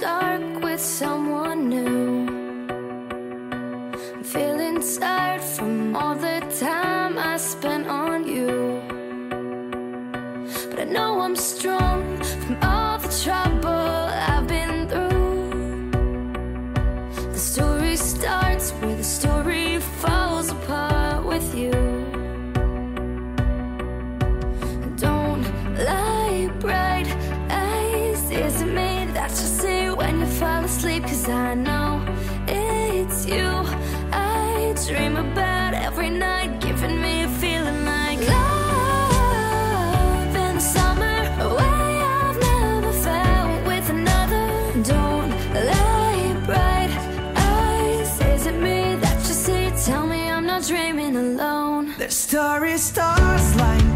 dark with someone new. I'm feeling tired from all the time I spent on you, but I know I'm strong from all the trouble I've been through. The story starts where the story falls apart with you. Don't lie, bright eyes, is it me that you see when you fall asleep? 'Cause I know it's you I dream about every night, giving me a feeling like love in the summer, a way I've never felt with another. Don't lie, bright eyes, is it me that you see? Tell me I'm not dreaming alone. There's starry stars like